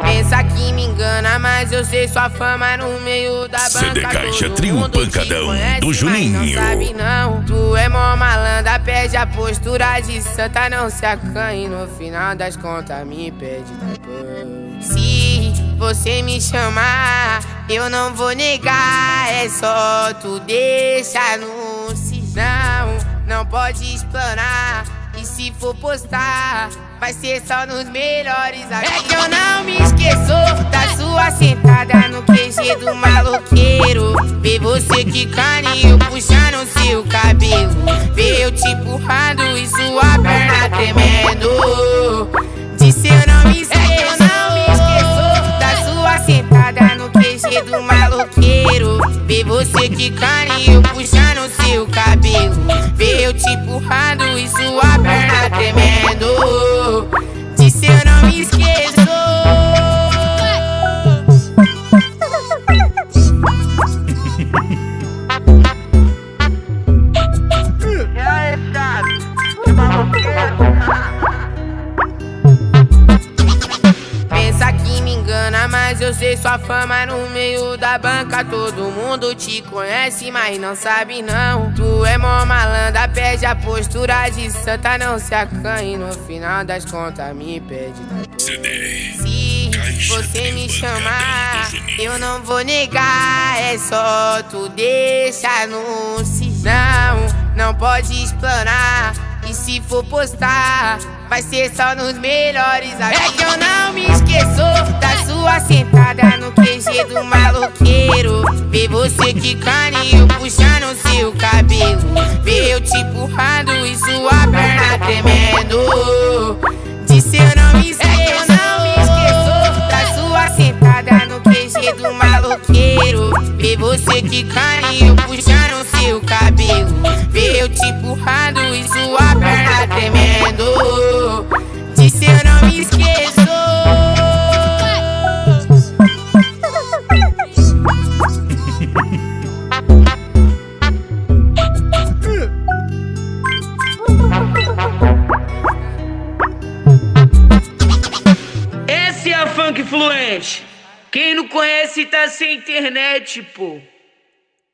Pensa que me engana, mas eu sei sua fama no meio da banca. CD Caixa Todo Trio mundo te Pancadão conhece, do mas Juninho. não sabe não. Tu é mó malandra, perde a postura de santa, não se acanhe. No final das contas me pede depois. Se você me chamar, eu não vou negar. É só tu deixar no sinal. Não pode explanar. E se for postar, vai ser só nos melhores. É que eu não me esqueço da sua sentada no QG do maloqueiro. Ver você quicando e eu puxando seu cabelo. Ver eu te empurrando e sua perna tremendo. Disse eu não me esqueço. É que eu não me esqueço da sua sentada no QG do maloqueiro. Ver você quicando e eu puxando seu cabelo. Ver eu te empurrando e sua perna tremendo. Disse eu não me esqueço. E aí, Chaves? Que maloqueiro? Pensa que me engana, mas eu sei sua fama no meio da banca. Todo mundo te conhece, mas não sabe não. Tu é mó malandra, perde a postura de santa, não se acanhe. No final das contas me pede depois. Se você me chamar, eu não vou negar. É só tu deixar no sinal. Não pode explanar. E se for postar, vai ser só nos melhores. É que eu não me esqueço da sua sentada no QG do maloqueiro. Ver você quicando e eu puxando seu cabelo. Ver eu te empurrando e sua perna tremendo. Disse eu não me esqueço. É que eu não me esqueço da sua sentada no QG do maloqueiro. Ver você quicando e eu puxando seu cabelo. Ver eu te empurrando e sua perna tremendo. Disse eu não me esqueço. Esse é a Funk Fluente. Quem não conhece tá sem internet, pô.